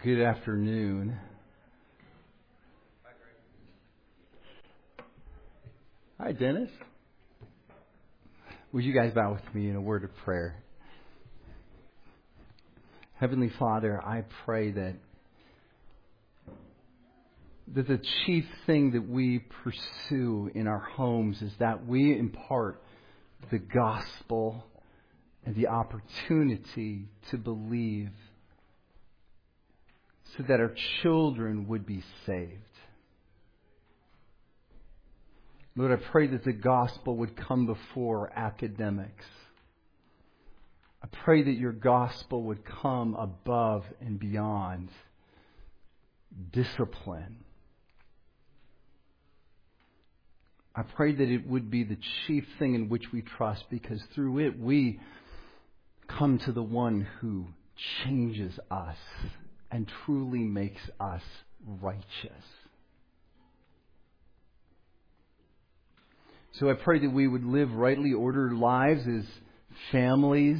Good afternoon. Hi, Dennis. Would you guys bow with me in a word of prayer? Heavenly Father, I pray that the chief thing that we pursue in our homes is that we impart the gospel and the opportunity to believe so that our children would be saved. Lord, I pray that the gospel would come before academics. I pray that your gospel would come above and beyond discipline. I pray that it would be the chief thing in which we trust, because through it we come to the one who changes us and truly makes us righteous. So I pray that we would live rightly ordered lives as families,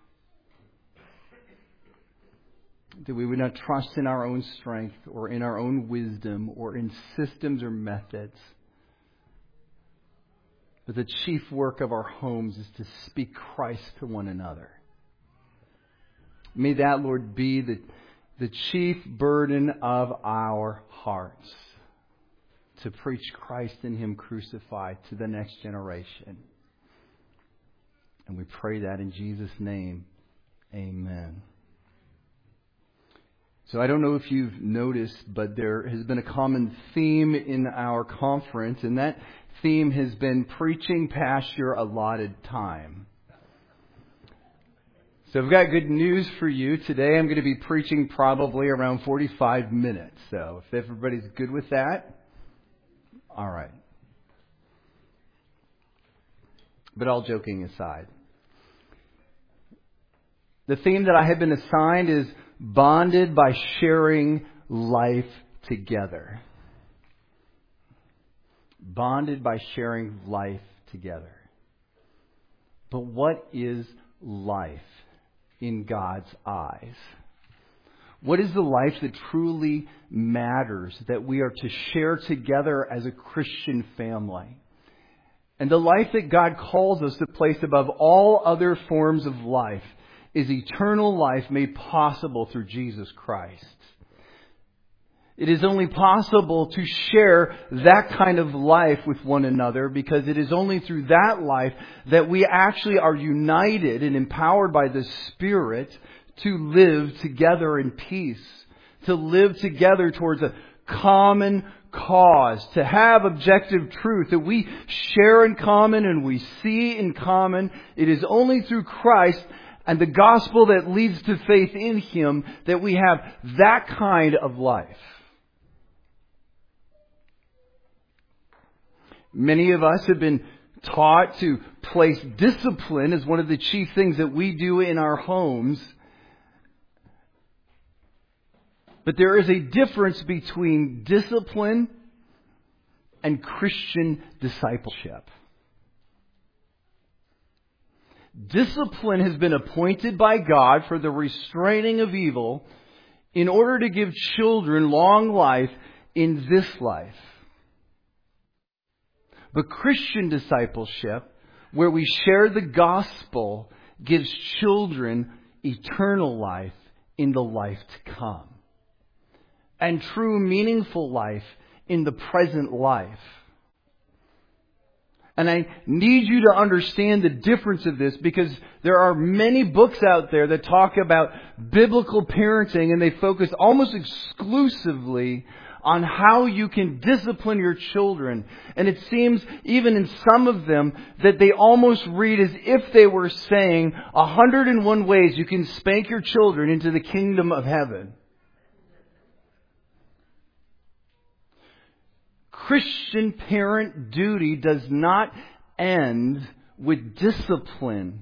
that we would not trust in our own strength or in our own wisdom or in systems or methods. But the chief work of our homes is to speak Christ to one another. May that, Lord, be the chief burden of our hearts, to preach Christ and Him crucified to the next generation. And we pray that in Jesus' name. Amen. So I don't know if you've noticed, but there has been a common theme in our conference, and that theme has been preaching past your allotted time. So I've got good news for you. Today I'm going to be preaching probably around 45 minutes. So if everybody's good with that, all right. But all joking aside, the theme that I have been assigned is bonded by sharing life together. Bonded by sharing life together. But what is life in God's eyes? What is the life that truly matters, that we are to share together as a Christian family? And the life that God calls us to place above all other forms of life is eternal life made possible through Jesus Christ. It is only possible to share that kind of life with one another because it is only through that life that we actually are united and empowered by the Spirit to live together in peace, to live together towards a common cause, to have objective truth that we share in common and we see in common. It is only through Christ and the gospel that leads to faith in Him that we have that kind of life. Many of us have been taught to place discipline as one of the chief things that we do in our homes. But there is a difference between discipline and Christian discipleship. Discipline has been appointed by God for the restraining of evil in order to give children long life in this life. But Christian discipleship, where we share the gospel, gives children eternal life in the life to come. And true meaningful life in the present life. And I need you to understand the difference of this, because there are many books out there that talk about biblical parenting, and they focus almost exclusively on how you can discipline your children. And it seems, even in some of them, that they almost read as if they were saying 101 ways you can spank your children into the kingdom of heaven. Christian parent duty does not end with discipline.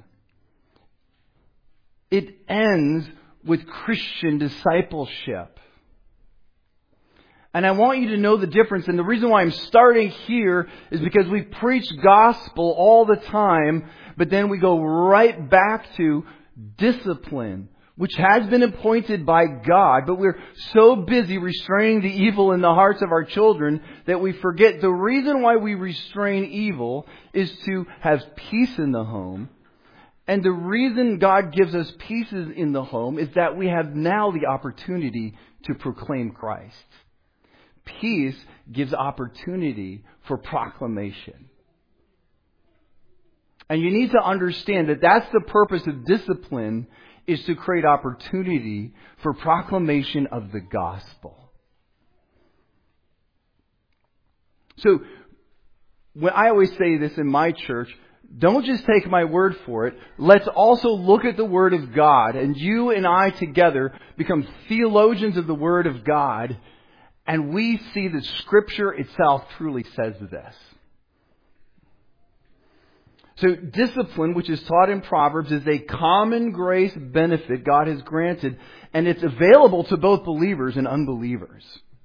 It ends with Christian discipleship. And I want you to know the difference. And the reason why I'm starting here is because we preach gospel all the time, but then we go right back to discipline, which has been appointed by God, but we're so busy restraining the evil in the hearts of our children that we forget the reason why we restrain evil is to have peace in the home. And the reason God gives us peace in the home is that we have now the opportunity to proclaim Christ. Peace gives opportunity for proclamation. And you need to understand that that's the purpose of discipline, is to create opportunity for proclamation of the gospel. So, when I always say this in my church, don't just take my word for it. Let's also look at the Word of God. And you and I together become theologians of the Word of God. And we see that Scripture itself truly says this. So discipline, which is taught in Proverbs, is a common grace benefit God has granted, and it's available to both believers and unbelievers.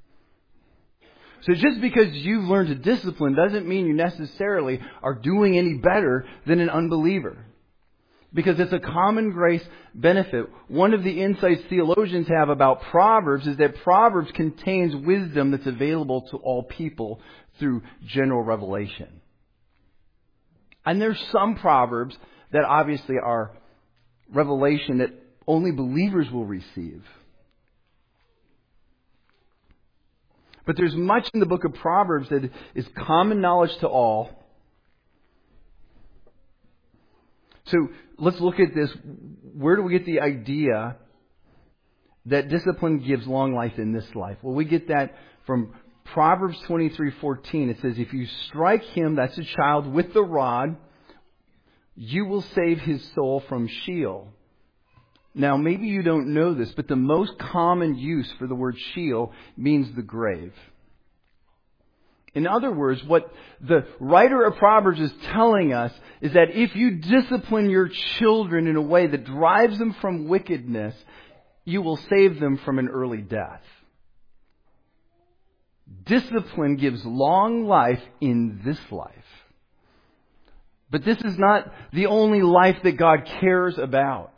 So just because you've learned to discipline doesn't mean you necessarily are doing any better than an unbeliever. Because it's a common grace benefit. One of the insights theologians have about Proverbs is that Proverbs contains wisdom that's available to all people through general revelation. And there's some Proverbs that obviously are revelation that only believers will receive. But there's much in the book of Proverbs that is common knowledge to all. So let's look at this. Where do we get the idea that discipline gives long life in this life? Well, we get that from Proverbs 23:14. It says, if you strike him, that's a child, with the rod, you will save his soul from Sheol. Now, maybe you don't know this, but the most common use for the word Sheol means the grave. In other words, what the writer of Proverbs is telling us is that if you discipline your children in a way that drives them from wickedness, you will save them from an early death. Discipline gives long life in this life. But this is not the only life that God cares about.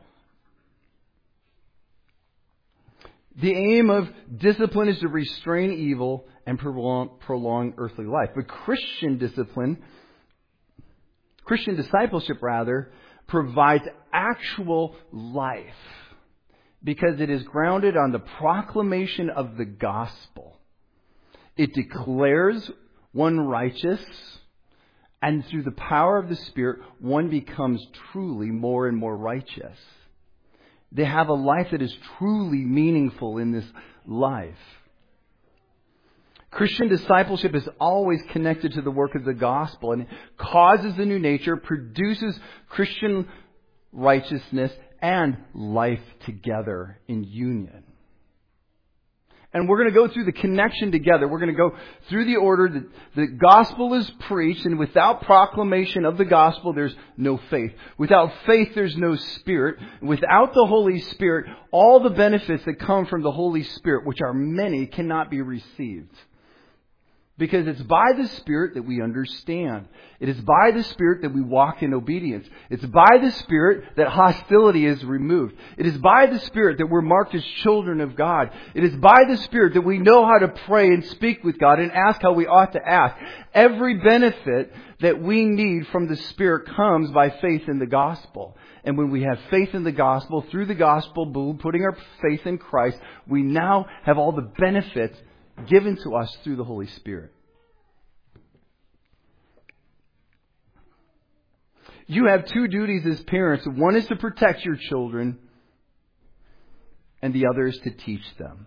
The aim of discipline is to restrain evil and prolong earthly life. But Christian discipleship provides actual life because it is grounded on the proclamation of the gospel. It declares one righteous, and through the power of the Spirit, one becomes truly more and more righteous. They have a life that is truly meaningful in this life. Christian discipleship is always connected to the work of the gospel, and it causes a new nature, produces Christian righteousness and life together in union. And we're going to go through the connection together. We're going to go through the order that the gospel is preached, and without proclamation of the gospel, there's no faith. Without faith, there's no Spirit. Without the Holy Spirit, all the benefits that come from the Holy Spirit, which are many, cannot be received. Because it's by the Spirit that we understand. It is by the Spirit that we walk in obedience. It's by the Spirit that hostility is removed. It is by the Spirit that we're marked as children of God. It is by the Spirit that we know how to pray and speak with God and ask how we ought to ask. Every benefit that we need from the Spirit comes by faith in the gospel. And when we have faith in the gospel, through the gospel, putting our faith in Christ, we now have all the benefits given to us through the Holy Spirit. You have two duties as parents. One is to protect your children, and the other is to teach them.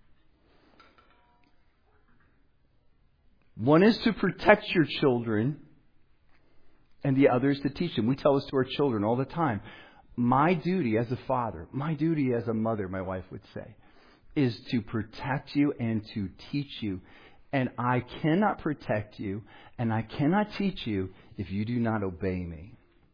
One is to protect your children, and the other is to teach them. We tell this to our children all the time. My duty as a father, my duty as a mother, my wife would say, is to protect you and to teach you. And I cannot protect you and I cannot teach you if you do not obey me.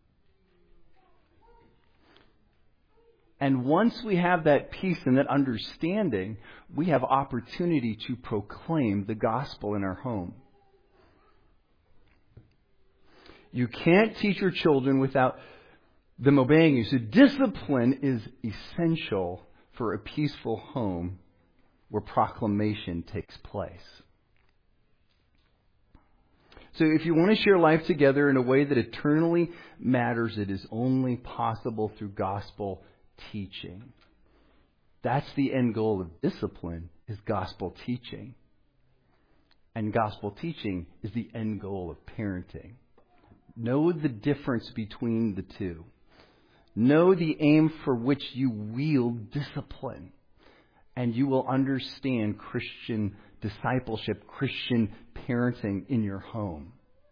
And once we have that peace and that understanding, we have opportunity to proclaim the gospel in our home. You can't teach your children without them obeying you. So discipline is essential for a peaceful home where proclamation takes place. So if you want to share life together in a way that eternally matters, it is only possible through gospel teaching. That's the end goal of discipline, is gospel teaching. And gospel teaching is the end goal of parenting. Know the difference between the two. Know the aim for which you wield discipline. And you will understand Christian discipleship, Christian parenting in your home.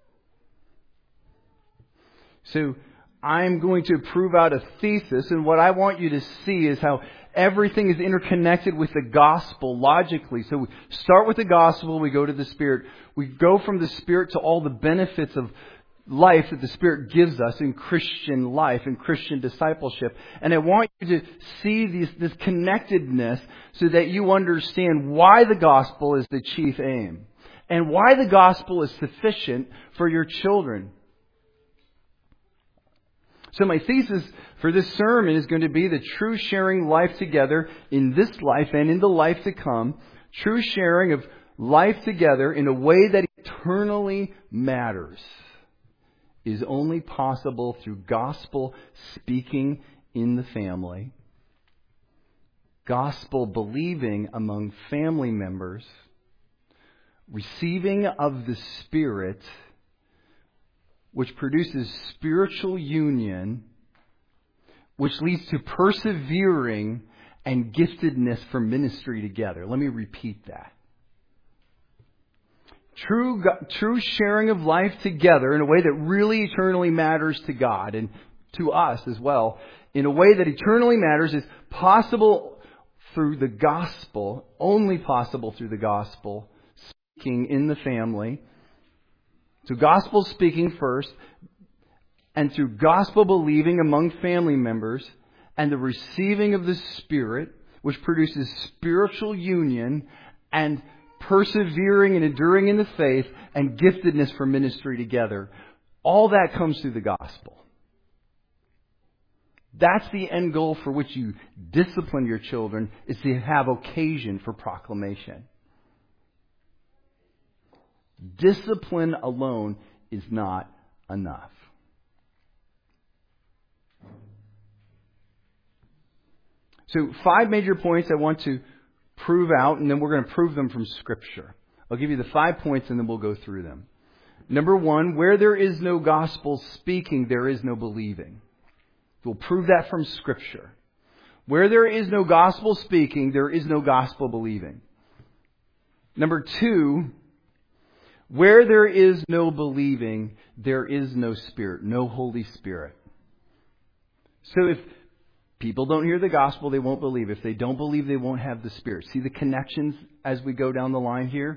So I'm going to prove out a thesis, and what I want you to see is how everything is interconnected with the gospel logically. So we start with the gospel, we go to the Spirit. We go from the Spirit to all the benefits of life that the Spirit gives us in Christian life and Christian discipleship. And I want you to see this connectedness so that you understand why the gospel is the chief aim and why the gospel is sufficient for your children. So my thesis for this sermon is going to be the true sharing life together in this life and in the life to come. True sharing of life together in a way that eternally matters is only possible through gospel speaking in the family, gospel believing among family members, receiving of the Spirit, which produces spiritual union, which leads to persevering and giftedness for ministry together. Let me repeat that. True sharing of life together in a way that really eternally matters to God and to us as well, in a way that eternally matters, is possible through the gospel, only possible through the gospel, speaking in the family. So gospel speaking first, and through gospel believing among family members, and the receiving of the Spirit, which produces spiritual union and persevering and enduring in the faith and giftedness for ministry together. All that comes through the gospel. That's the end goal for which you discipline your children, is to have occasion for proclamation. Discipline alone is not enough. So 5 major points I want to prove out, and then we're going to prove them from Scripture. I'll give you the 5 points and then we'll go through them. Number 1, where there is no gospel speaking, there is no believing. We'll prove that from Scripture. Where there is no gospel speaking, there is no gospel believing. Number 2, where there is no believing, there is no Spirit, no Holy Spirit. So if people don't hear the gospel, they won't believe. If they don't believe, they won't have the Spirit. See the connections as we go down the line here?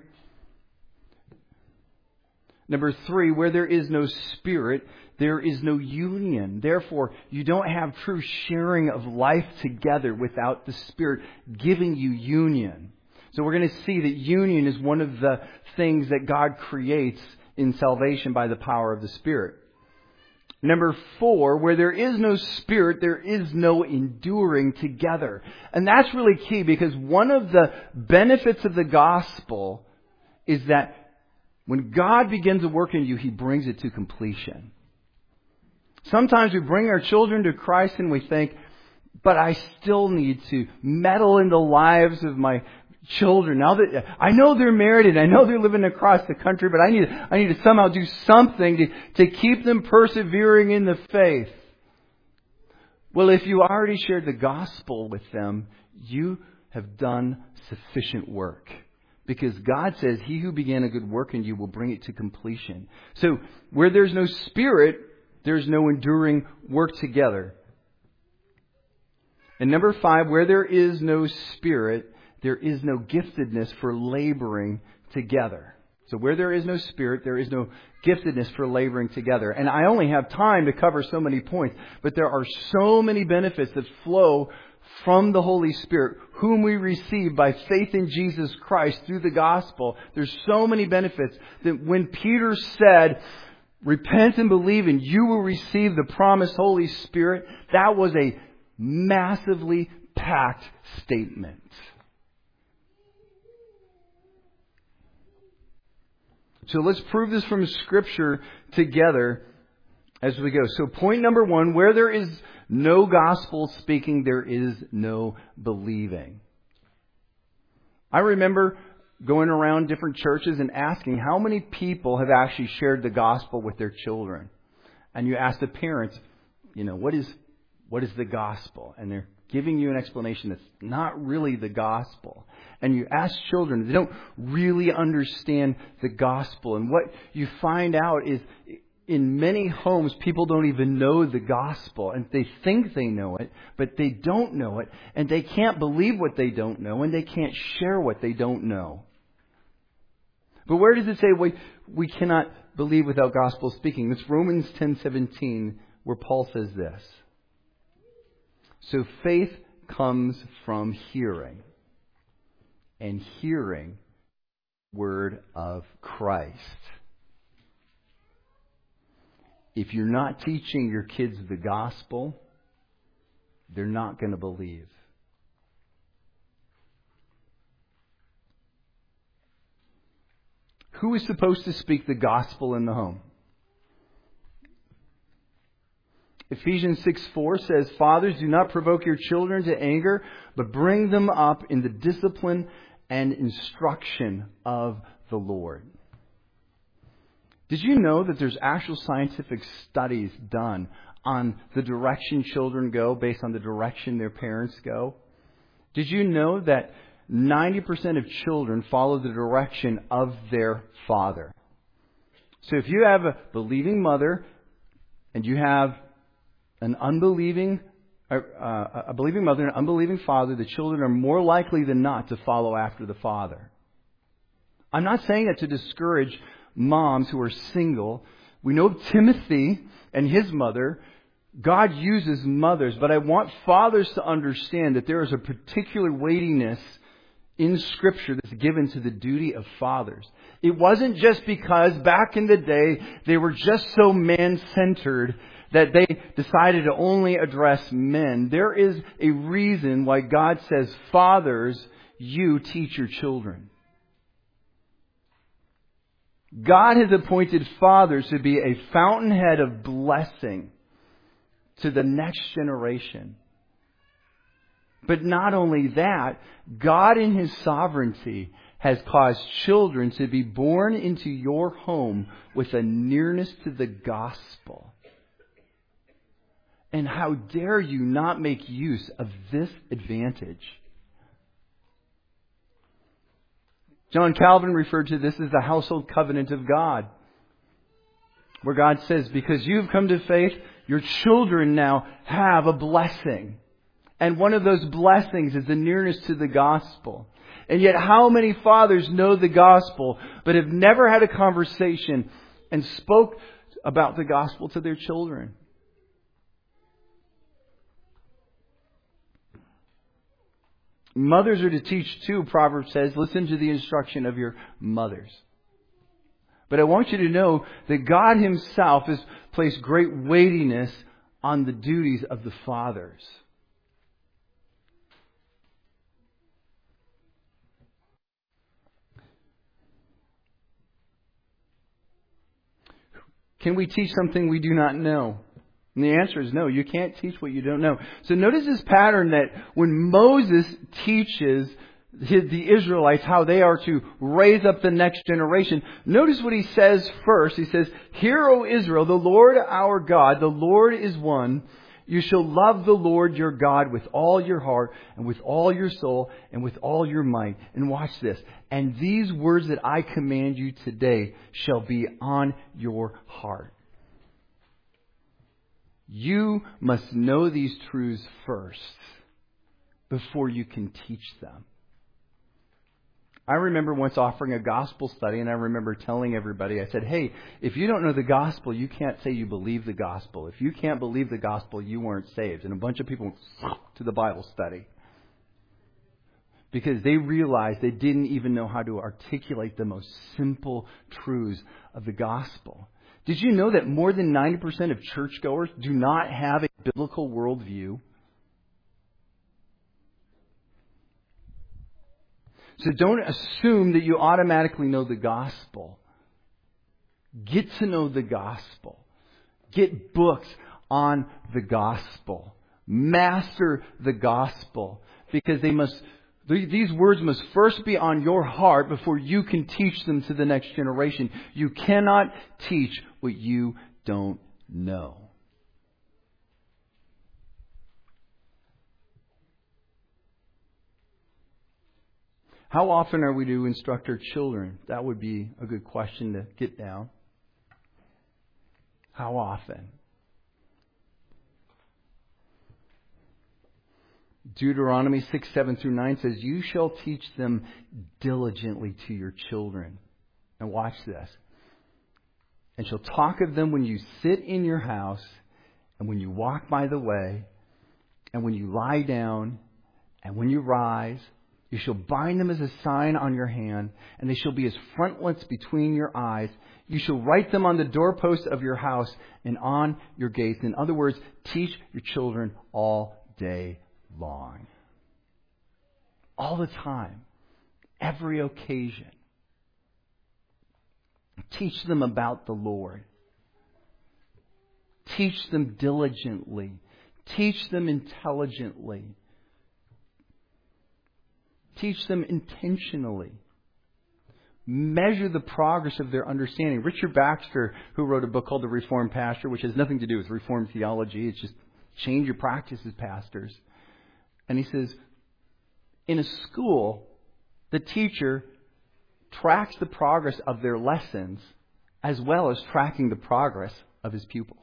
Number 3, where there is no Spirit, there is no union. Therefore, you don't have true sharing of life together without the Spirit giving you union. So we're going to see that union is one of the things that God creates in salvation by the power of the Spirit. Number 4, where there is no Spirit, there is no enduring together. And that's really key, because one of the benefits of the gospel is that when God begins a work in you, He brings it to completion. Sometimes we bring our children to Christ and we think, but I still need to meddle in the lives of my children. Now that I know they're married and I know they're living across the country, but I need to somehow do something to keep them persevering in the faith. Well, if you already shared the gospel with them, you have done sufficient work. Because God says, He who began a good work in you will bring it to completion. So, where there's no Spirit, there's no enduring work together. And number 5, where there is no Spirit, there is no giftedness for laboring together. So where there is no Spirit, there is no giftedness for laboring together. And I only have time to cover so many points, but there are so many benefits that flow from the Holy Spirit, whom we receive by faith in Jesus Christ through the gospel. There's so many benefits that when Peter said, repent and believe and you will receive the promised Holy Spirit. That was a massively packed statement. So let's prove this from Scripture together as we go. So point number 1, where there is no gospel speaking, there is no believing. I remember going around different churches and asking how many people have actually shared the gospel with their children. And you ask the parents, what is the gospel? And they're giving you an explanation that's not really the gospel. And you ask children, they don't really understand the gospel. And what you find out is in many homes, people don't even know the gospel. And they think they know it, but they don't know it. And they can't believe what they don't know. And they can't share what they don't know. But where does it say we cannot believe without gospel speaking? It's Romans 10:17, where Paul says this. So faith comes from hearing, and hearing the word of Christ. If you're not teaching your kids the gospel, they're not going to believe. Who is supposed to speak the gospel in the home? Ephesians 6:4 says, Fathers, do not provoke your children to anger, but bring them up in the discipline and instruction of the Lord. Did you know that there's actual scientific studies done on the direction children go based on the direction their parents go? Did you know that 90% of children follow the direction of their father? So if you have a believing mother and you have a believing mother and an unbelieving father, the children are more likely than not to follow after the father. I'm not saying that to discourage moms who are single. We know Timothy and his mother. God uses mothers, but I want fathers to understand that there is a particular weightiness in Scripture that's given to the duty of fathers. It wasn't just because back in the day they were just so man-centered that they decided to only address men. There is a reason why God says, fathers, you teach your children. God has appointed fathers to be a fountainhead of blessing to the next generation. But not only that, God in His sovereignty has caused children to be born into your home with a nearness to the gospel. And how dare you not make use of this advantage? John Calvin referred to this as the household covenant of God, where God says, because you've come to faith, your children now have a blessing. And one of those blessings is the nearness to the gospel. And yet how many fathers know the gospel but have never had a conversation and spoke about the gospel to their children? Mothers are to teach too, Proverbs says. Listen to the instruction of your mothers. But I want you to know that God Himself has placed great weightiness on the duties of the fathers. Can we teach something we do not know? And the answer is no. You can't teach what you don't know. So notice this pattern that when Moses teaches the Israelites how they are to raise up the next generation, notice what he says first. He says, Hear, O Israel, the Lord our God, the Lord is one. You shall love the Lord your God with all your heart and with all your soul and with all your might. And watch this. And these words that I command you today shall be on your heart. You must know these truths first before you can teach them. I remember once offering a gospel study, and I remember telling everybody, I said, hey, if you don't know the gospel, you can't say you believe the gospel. If you can't believe the gospel, you weren't saved. And a bunch of people went to the Bible study because they realized they didn't even know how to articulate the most simple truths of the gospel. Did you know that more than 90% of churchgoers do not have a biblical worldview? So don't assume that you automatically know the gospel. Get to know the gospel. Get books on the gospel. Master the gospel. Because these words must first be on your heart before you can teach them to the next generation. You cannot teach what you don't know. How often are we to instruct our children? That would be a good question to get down. How often? Deuteronomy 6:7-9 says, "You shall teach them diligently to your children." Now watch this. "And shall talk of them when you sit in your house, and when you walk by the way, and when you lie down, and when you rise. You shall bind them as a sign on your hand, and they shall be as frontlets between your eyes. You shall write them on the doorposts of your house and on your gates." In other words, teach your children all day long. All the time. Every occasion. Teach them about the Lord. Teach them diligently. Teach them intelligently. Teach them intentionally. Measure the progress of their understanding. Richard Baxter, who wrote a book called The Reformed Pastor, which has nothing to do with Reformed theology, it's just change your practice as pastors. And he says, in a school, the teacher tracks the progress of their lessons as well as tracking the progress of his pupils.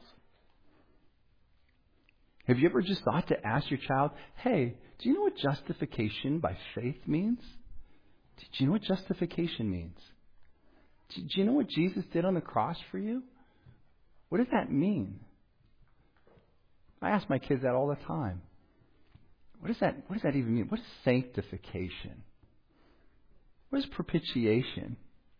Have you ever just thought to ask your child, "Hey, do you know what justification by faith means? Do you know what justification means? Do you know what Jesus did on the cross for you? What does that mean?" I ask my kids that all the time. What does that even mean? What is sanctification? What is propitiation?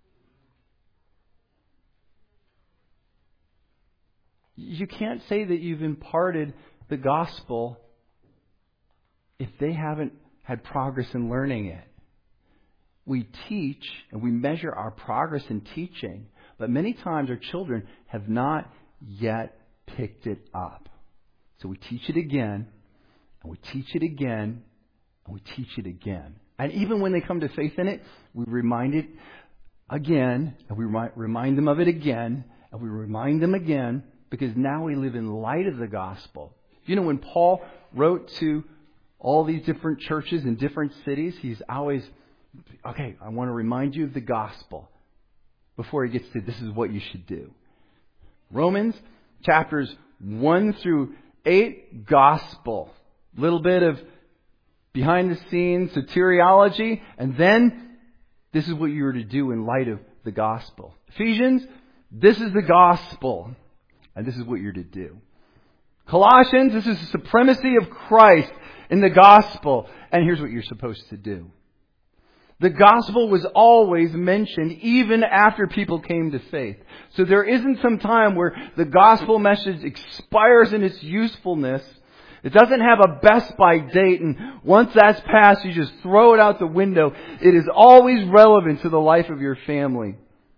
You can't say that you've imparted the gospel if they haven't had progress in learning it. We teach and we measure our progress in teaching, but many times our children have not yet picked it up. So we teach it again, and we teach it again, and we teach it again. And even when they come to faith in it, we remind it again, and we remind them of it again, and we remind them again, because now we live in light of the gospel. You know, when Paul wrote to all these different churches in different cities, he's always, okay, I want to remind you of the gospel before he gets to this is what you should do. Romans chapters 1-8, gospel. Little bit of behind the scenes soteriology, and then this is what you are to do in light of the gospel. Ephesians, this is the gospel, and this is what you're to do. Colossians, this is the supremacy of Christ in the gospel, and here's what you're supposed to do. The gospel was always mentioned even after people came to faith. So there isn't some time where the gospel message expires in its usefulness. It doesn't have a best by date, and once that's passed, you just throw it out the window. It is always relevant to the life of your family.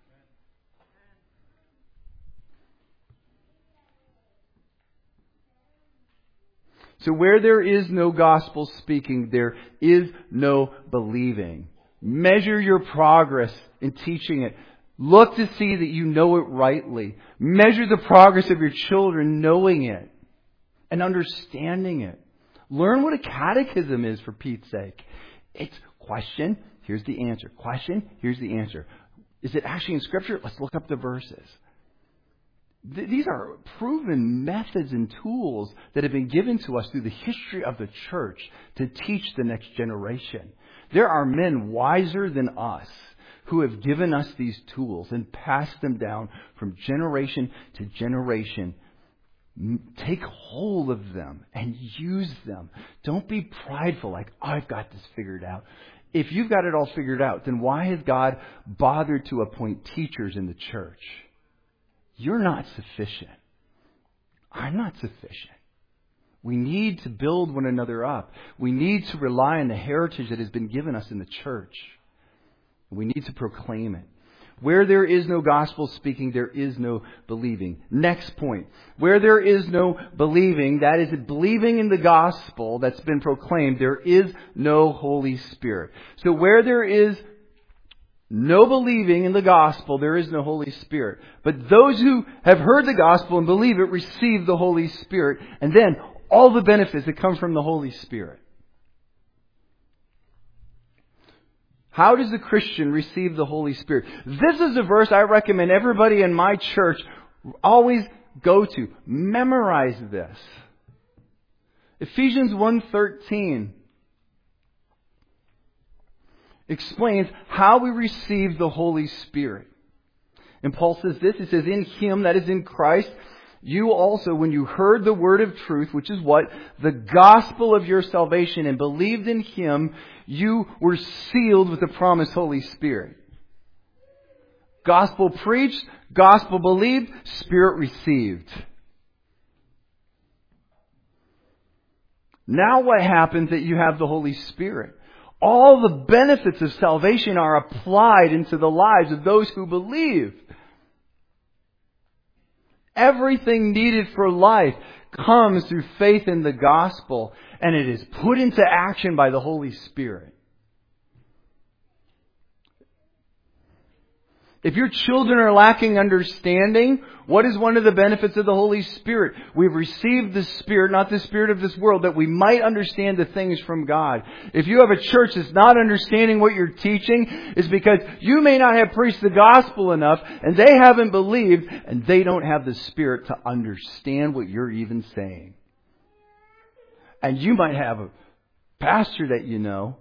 So where there is no gospel speaking, there is no believing. Measure your progress in teaching it. Look to see that you know it rightly. Measure the progress of your children knowing it and understanding it. Learn what a catechism is, for Pete's sake. It's question, here's the answer. Question, here's the answer. Is it actually in Scripture? Let's look up the verses. These are proven methods and tools that have been given to us through the history of the church to teach the next generation. There are men wiser than us who have given us these tools and passed them down from generation to generation. Take hold of them and use them. Don't be prideful like, I've got this figured out. If you've got it all figured out, then why has God bothered to appoint teachers in the church? You're not sufficient. I'm not sufficient. We need to build one another up. We need to rely on the heritage that has been given us in the church. We need to proclaim it. Where there is no gospel speaking, there is no believing. Next point. Where there is no believing, that is, believing in the gospel that's been proclaimed, there is no Holy Spirit. So where there is no believing in the gospel, there is no Holy Spirit. But those who have heard the gospel and believe it receive the Holy Spirit. And then all the benefits that come from the Holy Spirit. How does the Christian receive the Holy Spirit? This is a verse I recommend everybody in my church always go to. Memorize this. Ephesians 1:13 explains how we receive the Holy Spirit. And Paul says this, he says, in Him, that is in Christ, you also, when you heard the word of truth, which is what? The gospel of your salvation, and believed in Him, you were sealed with the promised Holy Spirit. Gospel preached, gospel believed, Spirit received. Now what happens that you have the Holy Spirit? All the benefits of salvation are applied into the lives of those who believe. Everything needed for life comes through faith in the gospel, and it is put into action by the Holy Spirit. If your children are lacking understanding, what is one of the benefits of the Holy Spirit? We've received the Spirit, not the spirit of this world, that we might understand the things from God. If you have a church that's not understanding what you're teaching, it's because you may not have preached the gospel enough, and they haven't believed, and they don't have the Spirit to understand what you're even saying. And you might have a pastor that you know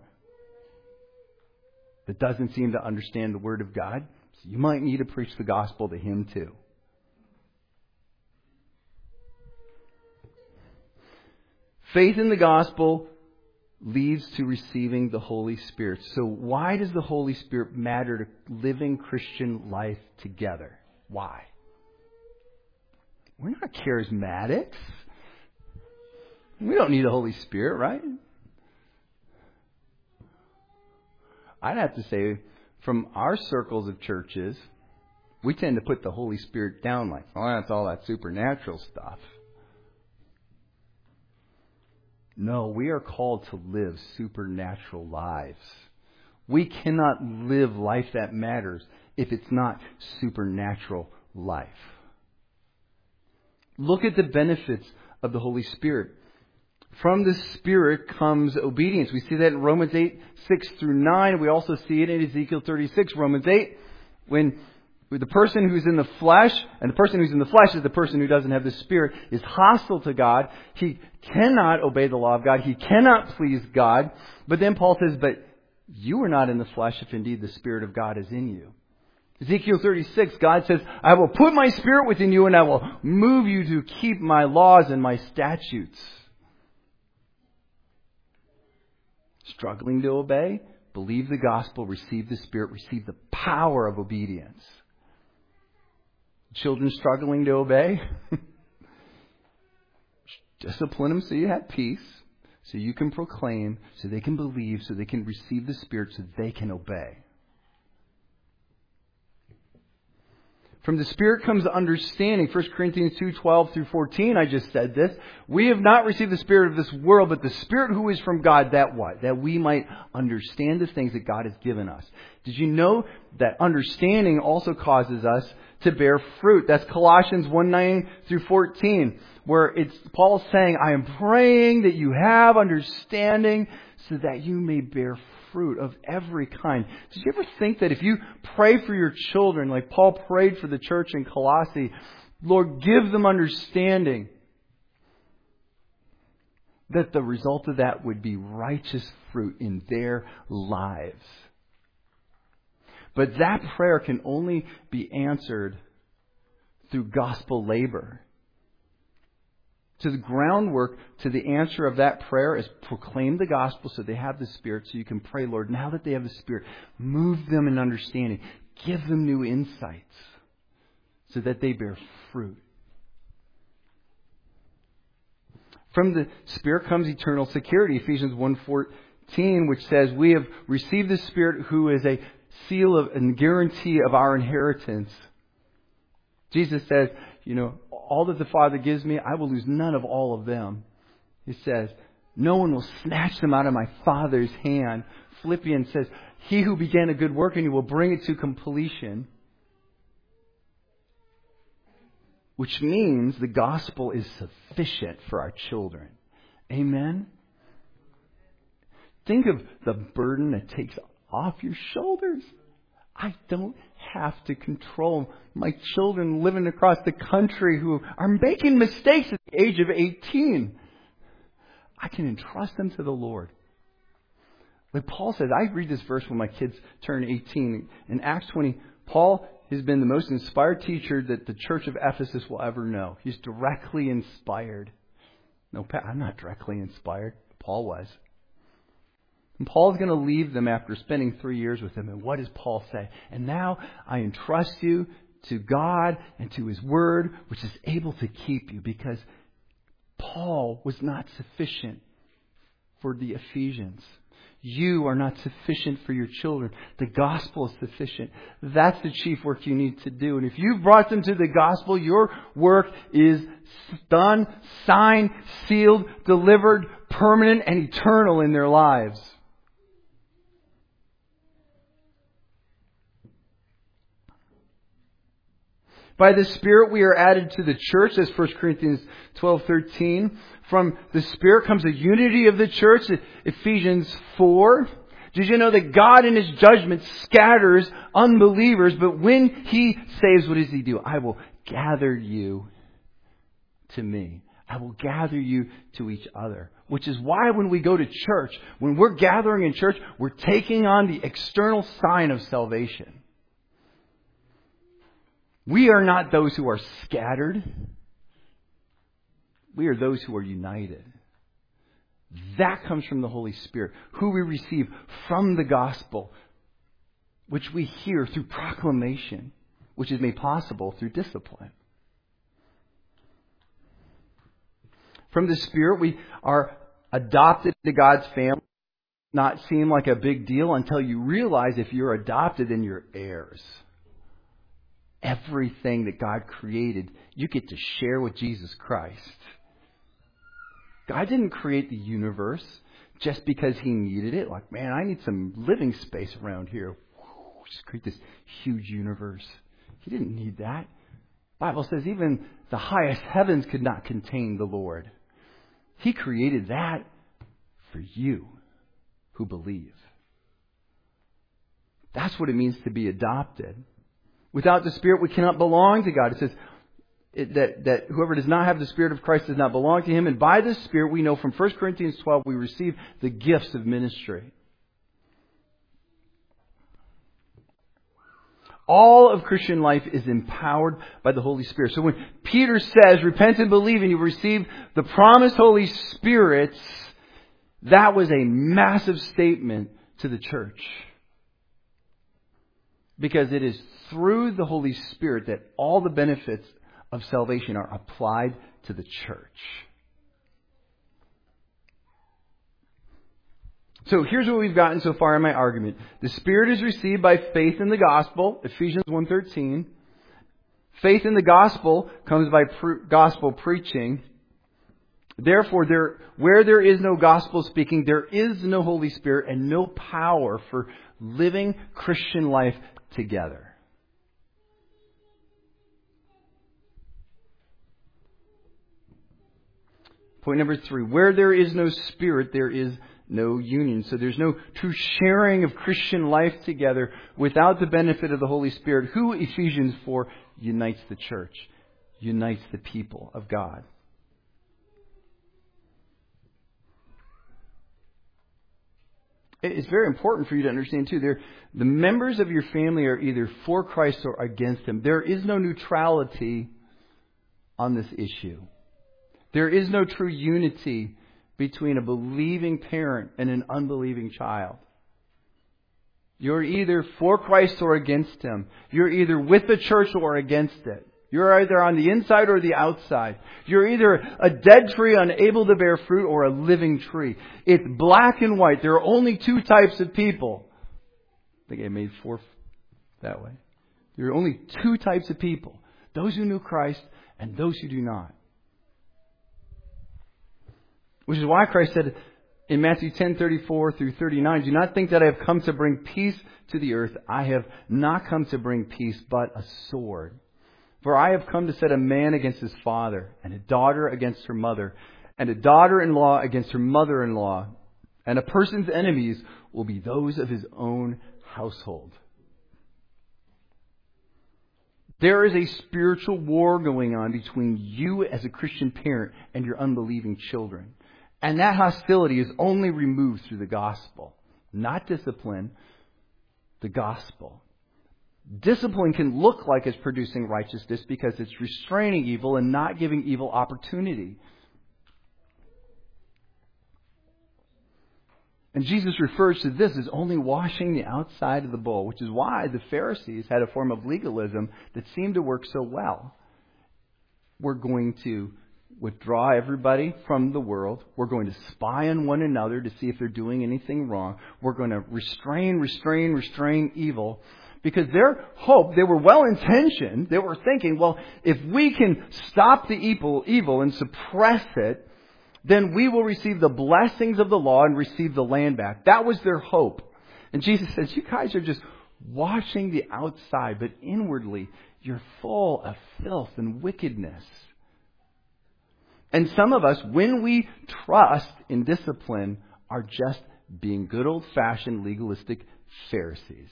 that doesn't seem to understand the Word of God. You might need to preach the gospel to him too. Faith in the gospel leads to receiving the Holy Spirit. So why does the Holy Spirit matter to living Christian life together? Why? We're not charismatics. We don't need the Holy Spirit, right? I'd have to say, from our circles of churches, we tend to put the Holy Spirit down like, oh, that's all that supernatural stuff. No, we are called to live supernatural lives. We cannot live life that matters if it's not supernatural life. Look at the benefits of the Holy Spirit. From the Spirit comes obedience. We see that in Romans 8, 6 through 9. We also see it in Ezekiel 36. Romans 8, when the person who's in the flesh, and the person who's in the flesh is the person who doesn't have the Spirit, is hostile to God. He cannot obey the law of God. He cannot please God. But then Paul says, but you are not in the flesh if indeed the Spirit of God is in you. Ezekiel 36, God says, I will put my Spirit within you and I will move you to keep my laws and my statutes. Struggling to obey? Believe the gospel, receive the Spirit, receive the power of obedience. Children struggling to obey? Discipline them so you have peace, so you can proclaim, so they can believe, so they can receive the Spirit, so they can obey. From the Spirit comes understanding. 1 Corinthians 2:12 through 14, I just said this. We have not received the spirit of this world, but the Spirit who is from God, that what? That we might understand the things that God has given us. Did you know that understanding also causes us to bear fruit? That's Colossians 1:9 through 14, where it's Paul saying, I am praying that you have understanding so that you may bear fruit of every kind. Did you ever think that if you pray for your children, like Paul prayed for the church in Colossae, Lord, give them understanding, that the result of that would be righteous fruit in their lives? But that prayer can only be answered through gospel labor. To the groundwork, to the answer of that prayer is proclaim the gospel so they have the Spirit, so you can pray, Lord, now that they have the Spirit, move them in understanding. Give them new insights. so that they bear fruit. From the Spirit comes eternal security. Ephesians 1:14, which says, we have received the Spirit who is a seal of and guarantee of our inheritance. Jesus says, all that the Father gives me, I will lose none of all of them. He says, no one will snatch them out of my Father's hand. Philippians says, he who began a good work in you will bring it to completion. Which means the gospel is sufficient for our children. Amen? Think of the burden it takes off your shoulders. I don't have to control my children living across the country who are making mistakes at the age of 18. I can entrust them to the Lord. Like Paul says, I read this verse when my kids turn 18. In Acts 20, Paul has been the most inspired teacher that the church of Ephesus will ever know. He's directly inspired. No, I'm not directly inspired. Paul was. And Paul's going to leave them after spending 3 years with them. And what does Paul say? And now I entrust you to God and to His Word, which is able to keep you. Because Paul was not sufficient for the Ephesians. You are not sufficient for your children. The gospel is sufficient. That's the chief work you need to do. And if you've brought them to the gospel, your work is done, signed, sealed, delivered, permanent, and eternal in their lives. By the Spirit we are added to the church, as 1 Corinthians 12:13. From the Spirit comes the unity of the church, Ephesians 4. Did you know that God in His judgment scatters unbelievers, but when He saves, what does He do? I will gather you to me. I will gather you to each other. Which is why when we go to church, when we're gathering in church, we're taking on the external sign of salvation. We are not those who are scattered. We are those who are united. That comes from the Holy Spirit, who we receive from the gospel, which we hear through proclamation, which is made possible through discipline. From the Spirit, we are adopted into God's family. Not seem like a big deal until you realize if you're adopted, then you're heirs. Everything that God created, you get to share with Jesus Christ. God didn't create the universe just because He needed it. Like, man, I need some living space around here. Just create this huge universe. He didn't need that. The Bible says even the highest heavens could not contain the Lord. He created that for you who believe. That's what it means to be adopted. Without the Spirit, we cannot belong to God. It says that whoever does not have the Spirit of Christ does not belong to Him. And by the Spirit, we know from 1 Corinthians 12, we receive the gifts of ministry. All of Christian life is empowered by the Holy Spirit. So when Peter says, repent and believe, and you receive the promised Holy Spirit, that was a massive statement to the church. Because it is through the Holy Spirit that all the benefits of salvation are applied to the church. So here's what we've gotten so far in my argument. The Spirit is received by faith in the gospel, Ephesians 1:13. Faith in the gospel comes by gospel preaching. Therefore, where there is no gospel speaking, there is no Holy Spirit and no power for living Christian life together. Point number 3. Where there is no Spirit, there is no union. So there's no true sharing of Christian life together without the benefit of the Holy Spirit, who, Ephesians 4, unites the church, unites the people of God. It's very important for you to understand, too. The members of your family are either for Christ or against Him. There is no neutrality on this issue. There is no true unity between a believing parent and an unbelieving child. You're either for Christ or against Him. You're either with the church or against it. You're either on the inside or the outside. You're either a dead tree unable to bear fruit or a living tree. It's black and white. There are only two types of people. I think I made 4 that way. There are only two types of people. Those who knew Christ and those who do not. Which is why Christ said in Matthew 10:34 through 39, do not think that I have come to bring peace to the earth. I have not come to bring peace, but a sword. For I have come to set a man against his father, and a daughter against her mother, and a daughter-in-law against her mother-in-law. And a person's enemies will be those of his own household. There is a spiritual war going on between you as a Christian parent and your unbelieving children. And that hostility is only removed through the gospel. Not discipline, the gospel. Discipline can look like it's producing righteousness because it's restraining evil and not giving evil opportunity. And Jesus refers to this as only washing the outside of the bowl, which is why the Pharisees had a form of legalism that seemed to work so well. We're going to withdraw everybody from the world. We're going to spy on one another to see if they're doing anything wrong. We're going to restrain evil. Because their hope, they were well-intentioned. They were thinking, well, if we can stop the evil and suppress it, then we will receive the blessings of the law and receive the land back. That was their hope. And Jesus says, you guys are just washing the outside, but inwardly, you're full of filth and wickedness. And some of us, when we trust in discipline, are just being good old-fashioned legalistic Pharisees.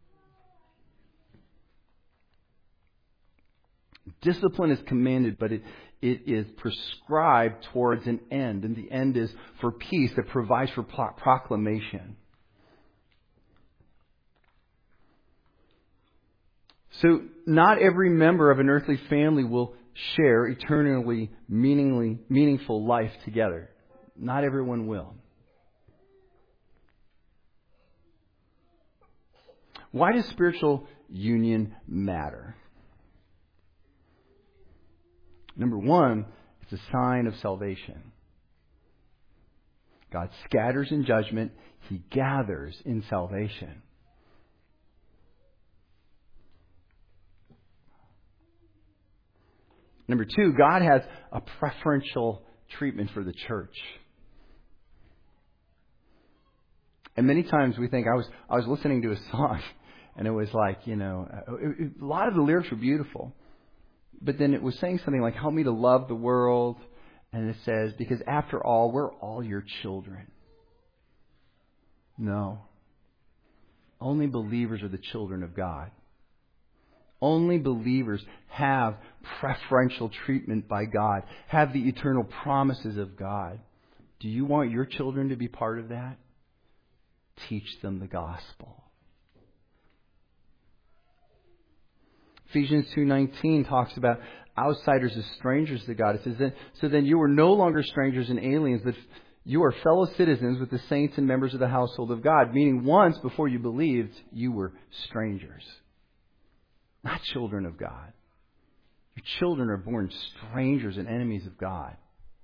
Discipline is commanded, but it is prescribed towards an end. And the end is for peace that provides for proclamation. So not every member of an earthly family will share eternally meaningful life together. Not everyone will. Why does spiritual union matter? Number one, it's a sign of salvation. God scatters in judgment. He gathers in salvation. Number two, God has a preferential treatment for the church. And many times we think, I was listening to a song, and it was like, a lot of the lyrics were beautiful. But then it was saying something like, help me to love the world. And it says, because after all, we're all your children. No. Only believers are the children of God. Only believers have preferential treatment by God, have the eternal promises of God. Do you want your children to be part of that? Teach them the gospel. Ephesians 2:19 talks about outsiders as strangers to God. It says, so then you are no longer strangers and aliens, but you are fellow citizens with the saints and members of the household of God. Meaning once before you believed, you were strangers. Not children of God. Your children are born strangers and enemies of God.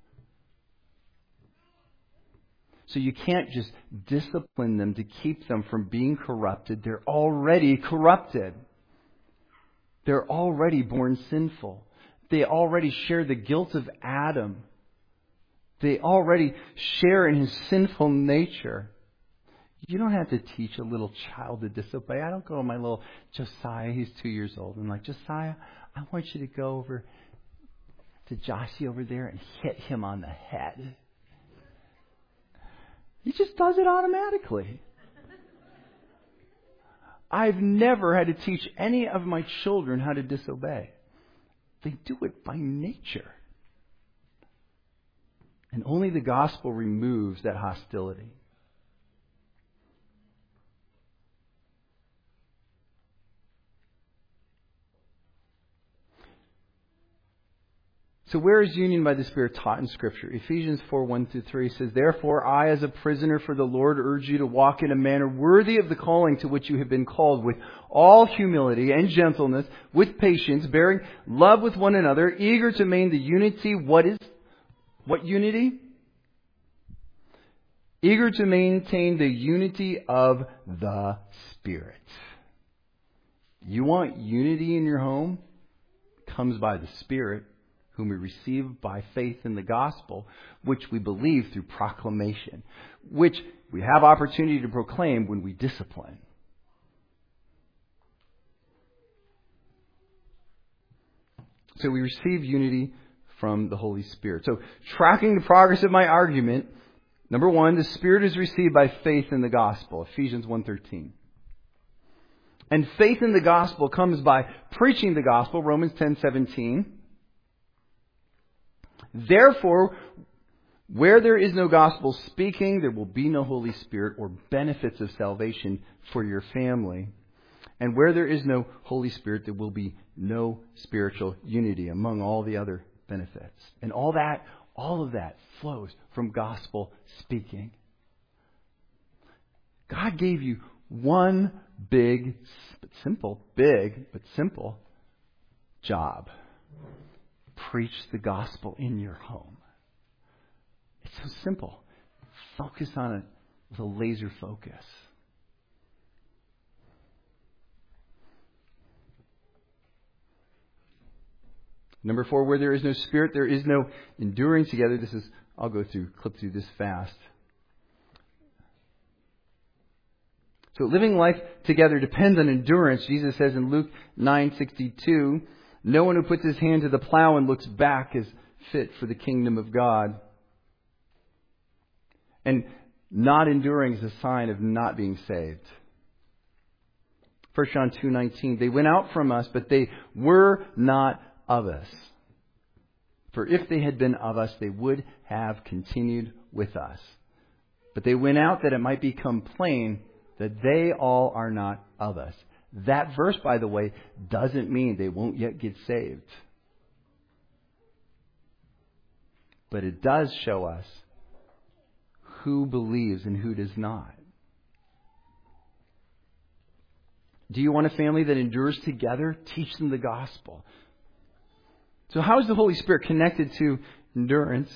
So you can't just discipline them to keep them from being corrupted. They're already corrupted. They're already born sinful. They already share the guilt of Adam. They already share in his sinful nature. You don't have to teach a little child to disobey. I don't go to my little Josiah, he's 2 years old, and I'm like, Josiah, I want you to go over to Joshy over there and hit him on the head. He just does it automatically. I've never had to teach any of my children how to disobey. They do it by nature. And only the gospel removes that hostility. So where is union by the Spirit taught in Scripture? Ephesians 4:1-3 says, "Therefore I, as a prisoner for the Lord, urge you to walk in a manner worthy of the calling to which you have been called, with all humility and gentleness, with patience, bearing love with one another, eager to maintain the unity." What unity? Eager to maintain the unity of the Spirit. You want unity in your home? It comes by the Spirit, whom we receive by faith in the gospel, which we believe through proclamation, which we have opportunity to proclaim when we discipline. So we receive unity from the Holy Spirit. So tracking the progress of my argument, number one, the Spirit is received by faith in the gospel, Ephesians 1:13. And faith in the gospel comes by preaching the gospel, Romans 10:17. Therefore, where there is no gospel speaking, there will be no Holy Spirit or benefits of salvation for your family. And where there is no Holy Spirit, there will be no spiritual unity among all the other benefits. And all of that flows from gospel speaking. God gave you one big but simple job. Preach the gospel in your home. It's so simple. Focus on it with a laser focus. Number 4, where there is no Spirit, there is no enduring together. I'll clip through this fast. So living life together depends on endurance. Jesus says in Luke 9:62, "No one who puts his hand to the plow and looks back is fit for the kingdom of God." And not enduring is a sign of not being saved. 1 John 2:19, "They went out from us, but they were not of us. For if they had been of us, they would have continued with us. But they went out that it might become plain that they all are not of us." That verse, by the way, doesn't mean they won't yet get saved. But it does show us who believes and who does not. Do you want a family that endures together? Teach them the gospel. So how is the Holy Spirit connected to endurance?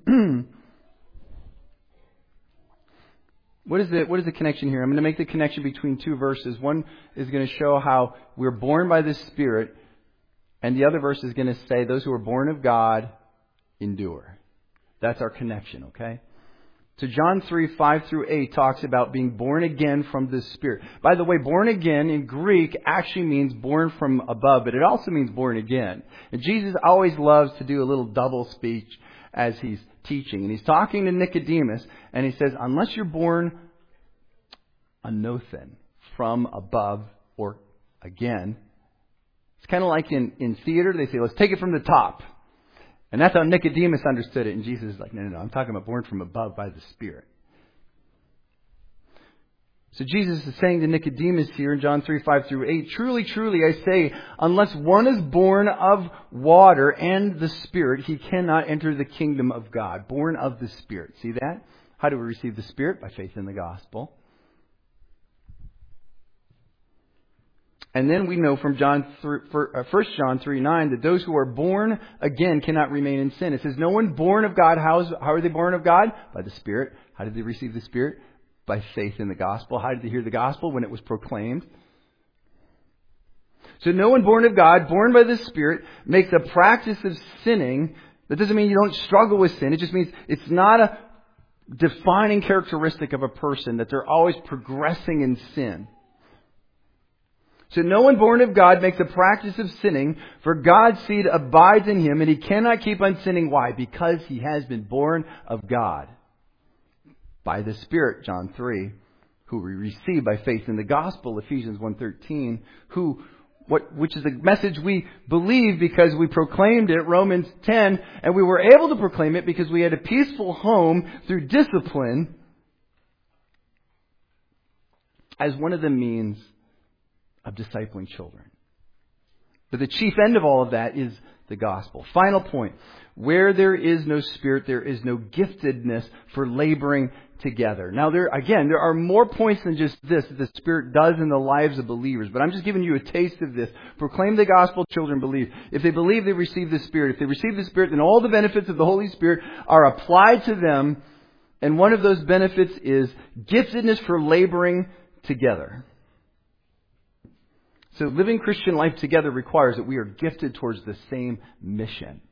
What is the connection here? I'm going to make the connection between two verses. One is going to show how we're born by the Spirit, and the other verse is going to say those who are born of God endure. That's our connection, okay? So John 3:5-8 talks about being born again from the Spirit. By the way, born again in Greek actually means born from above, but it also means born again. And Jesus always loves to do a little double speech as he's teaching. And he's talking to Nicodemus, and he says, unless you're born anothen, from above or again, it's kind of like in theater, they say, let's take it from the top. And that's how Nicodemus understood it. And Jesus is like, no, I'm talking about born from above by the Spirit. So Jesus is saying to Nicodemus here in John 3:5-8, "Truly, truly, I say, unless one is born of water and the Spirit, he cannot enter the kingdom of God." Born of the Spirit. See that? How do we receive the Spirit? By faith in the gospel. And then we know from 1 John 3:9 that those who are born again cannot remain in sin. It says, no one born of God, how are they born of God? By the Spirit. How did they receive the Spirit? By faith in the gospel. How did they hear the gospel? When it was proclaimed. So no one born of God, born by the Spirit, makes a practice of sinning. That doesn't mean you don't struggle with sin. It just means it's not a defining characteristic of a person that they're always progressing in sin. So no one born of God makes a practice of sinning, for God's seed abides in him, and he cannot keep on sinning. Why? Because he has been born of God. By the Spirit, John 3, who we receive by faith in the gospel, Ephesians 1:13, which is a message we believe because we proclaimed it, Romans 10, and we were able to proclaim it because we had a peaceful home through discipline as one of the means of discipling children. But the chief end of all of that is the gospel. Final point. Where there is no Spirit, there is no giftedness for laboring together. Now, there are more points than just this that the Spirit does in the lives of believers. But I'm just giving you a taste of this. Proclaim the gospel, children believe. If they believe, they receive the Spirit. If they receive the Spirit, then all the benefits of the Holy Spirit are applied to them. And one of those benefits is giftedness for laboring together. So living Christian life together requires that we are gifted towards the same mission.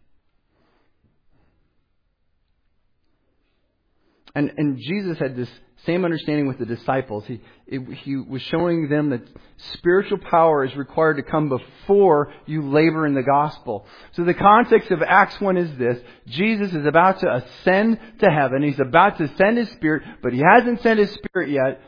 And Jesus had this same understanding with the disciples. He was showing them that spiritual power is required to come before you labor in the gospel. So the context of Acts 1 is this. Jesus is about to ascend to heaven. He's about to send His Spirit, but He hasn't sent His Spirit yet.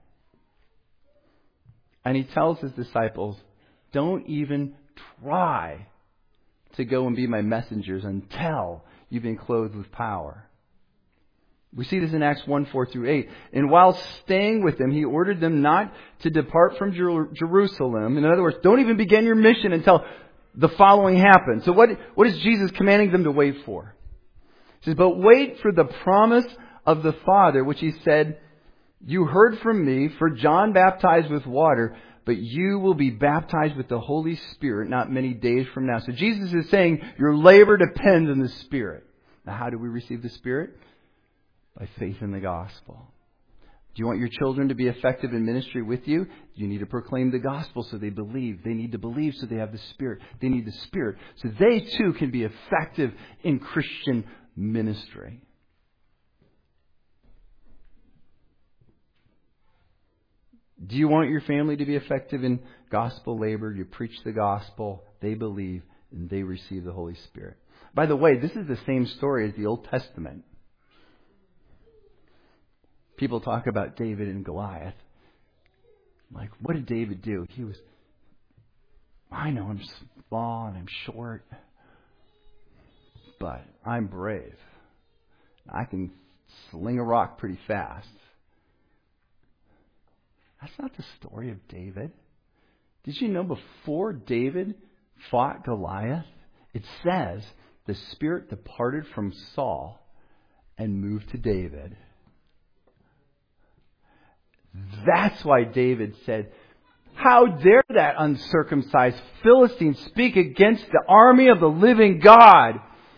And He tells His disciples, don't even try to go and be my messengers until you've been clothed with power. We see this in Acts 1, 4 through 8. And while staying with them, He ordered them not to depart from Jerusalem. In other words, don't even begin your mission until the following happens. So what is Jesus commanding them to wait for? He says, but wait for the promise of the Father, which He said, you heard from me, for John baptized with water, but you will be baptized with the Holy Spirit not many days from now. So Jesus is saying your labor depends on the Spirit. Now, how do we receive the Spirit? By faith in the gospel. Do you want your children to be effective in ministry with you? You need to proclaim the gospel so they believe. They need to believe so they have the Spirit. They need the Spirit so they too can be effective in Christian ministry. Do you want your family to be effective in gospel labor? You preach the gospel, they believe, and they receive the Holy Spirit. By the way, this is the same story as the Old Testament. People talk about David and Goliath. Like, what did David do? I know I'm small and I'm short, but I'm brave. I can sling a rock pretty fast. That's not the story of David. Did you know before David fought Goliath, it says the Spirit departed from Saul and moved to David. That's why David said, how dare that uncircumcised Philistine speak against the army of the living God?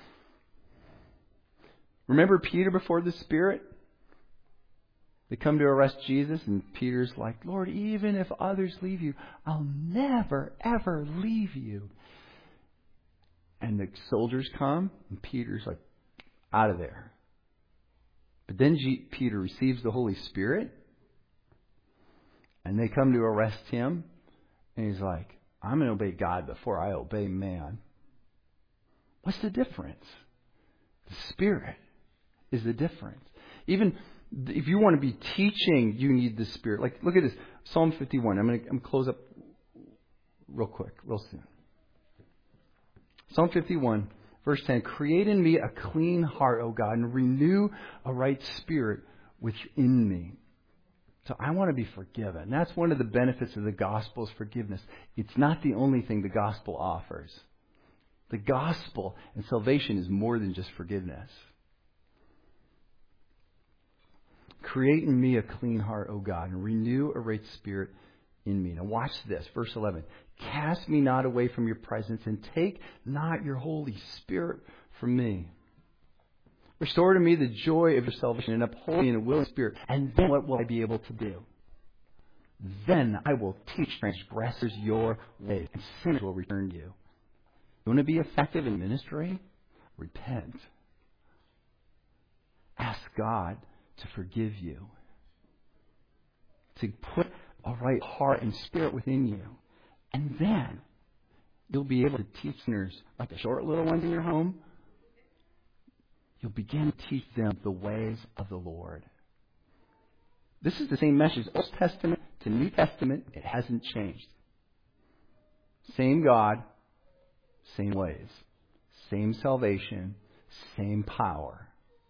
Remember Peter before the Spirit? They come to arrest Jesus, and Peter's like, Lord, even if others leave you, I'll never, ever leave you. And the soldiers come, and Peter's like, out of there. But then Peter receives the Holy Spirit, and they come to arrest him, and he's like, I'm going to obey God before I obey man. What's the difference? The Spirit is the difference. Even if you want to be teaching, you need the Spirit. Like, look at this. Psalm 51. I'm going to close up real quick, real soon. Psalm 51, verse 10. Create in me a clean heart, O God, and renew a right spirit within me. So I want to be forgiven. That's one of the benefits of the gospel is forgiveness. It's not the only thing the gospel offers. The gospel and salvation is more than just forgiveness. Create in me a clean heart, O God, and renew a right spirit in me. Now watch this, verse 11. Cast me not away from your presence, and take not your Holy Spirit from me. Restore to me the joy of your salvation, and uphold me in a willing spirit. And then what will I be able to do? Then I will teach transgressors your ways, and sinners will return to you. You want to be effective in ministry? Repent. Ask God to forgive you. To put a right heart and spirit within you. And then you'll be able to teach sinners, like the short little ones in your home. You'll begin to teach them the ways of the Lord. This is the same message, Old Testament to New Testament. It hasn't changed. Same God, same ways. Same salvation, same power.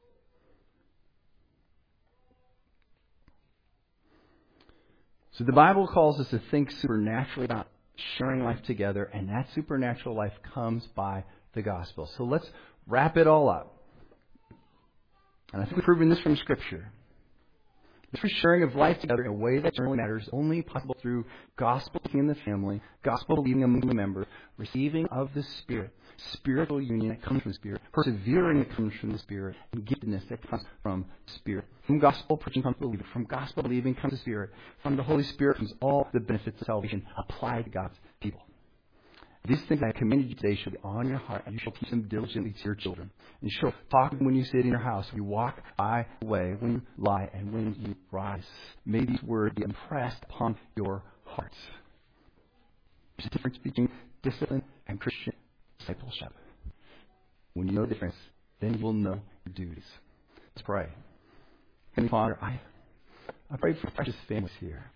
So the Bible calls us to think supernaturally about sharing life together, and that supernatural life comes by the gospel. So let's wrap it all up. And I think we've proven this from Scripture. The true sharing of life together in a way that generally matters is only possible through gospel in the family, gospel believing among the members, receiving of the Spirit, spiritual union that comes from the Spirit, persevering that comes from the Spirit, and giftedness that comes from the Spirit. From gospel preaching comes believing. From gospel believing comes the Spirit. From the Holy Spirit comes all the benefits of salvation applied to God's people. These things I commanded you today shall be on your heart, and you shall teach them diligently to your children. And you shall talk to them when you sit in your house, when you walk by the way, when you lie, and when you rise. May these words be impressed upon your hearts. There's a difference between discipline and Christian discipleship. When you know the difference, then you will know your duties. Let's pray. Heavenly Father, I pray for precious families here.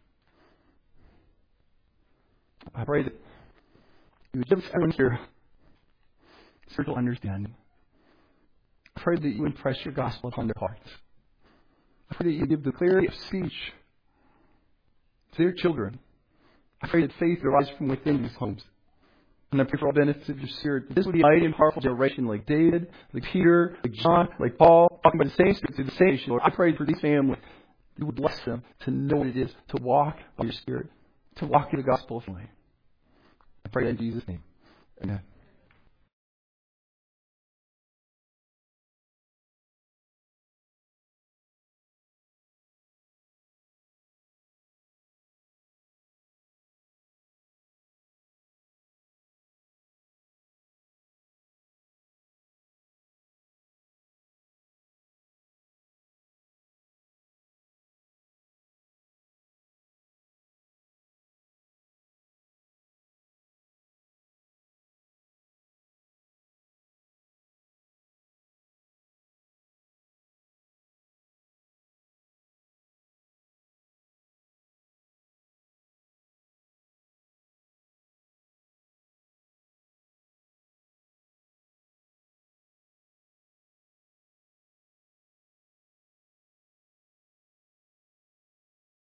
I pray that you would give us everyone here spiritual understanding. I pray that you impress your gospel upon their hearts. I pray that you give the clarity of speech to their children. I pray that faith arises from within these homes. And I pray for all benefits of your Spirit. This would be a mighty and powerful generation like David, like Peter, like John, like Paul, talking about the same Spirit through the same nation. Lord, I pray for these families. You would bless them to know what it is to walk by your Spirit, to walk in the gospel of life. I pray that in Jesus' name. Amen.